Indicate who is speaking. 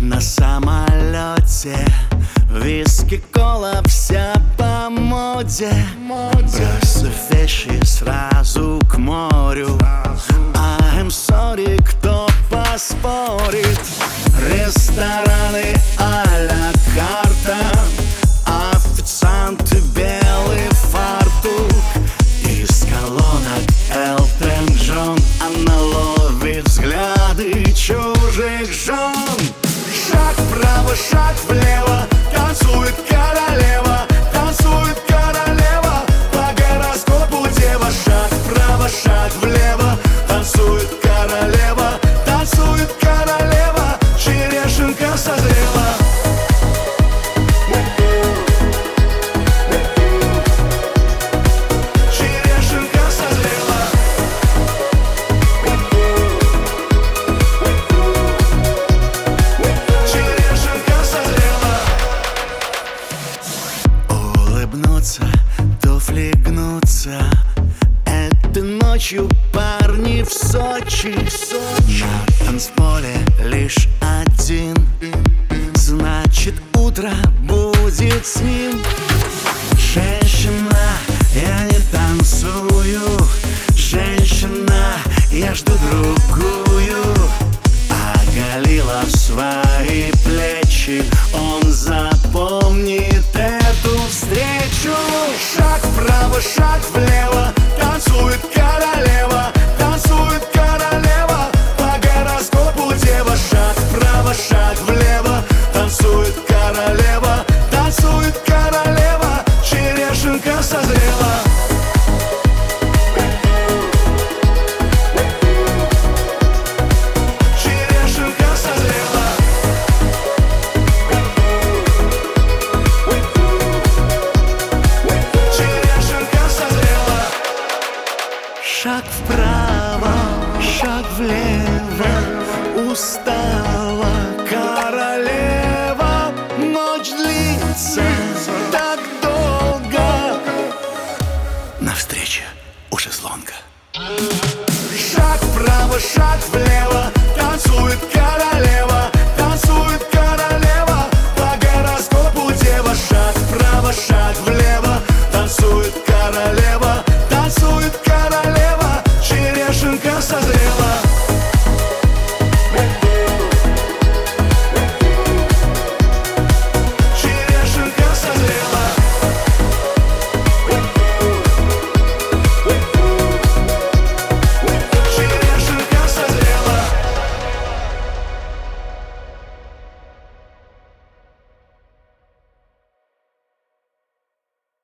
Speaker 1: на самолете. Виски, кола, вся по моде. Бросив вещи сразу к морю. I'm sorry, кто поспорит? Рестораны а-ля карта, официанты белый фартук. Из колонок Элтон Джон, она ловит взгляды чужих жен. Шаг вправо, шаг влево, танцует королева, танцует королева. По гороскопу дева. Шаг вправо, шаг влево, танцует королева, танцует королева. Черешенка созрела. Черешенка созрела. Черешенка созрела. Улыбнуться, туфли гнутся. Этой ночью парни в Сочи. На танцполе лишь один. Значит, утро будет с ним. Женщина, я не танцую. Женщина, я жду другую. Оголила свои плечи. Он запомнит эту встречу. Шаг вправо, шаг влево, танцует королева, танцует королева. По гороскопу дева. Шаг вправо, шаг влево, танцует королева, танцует королева. Черешенка созрела. Черешенка созрела. Черешенка созрела. Шаг вправо, шаг влево, устала королева. Ночь длится так долго. Навстречу у шезлонга. Шаг вправо, шаг влево, танцует королева.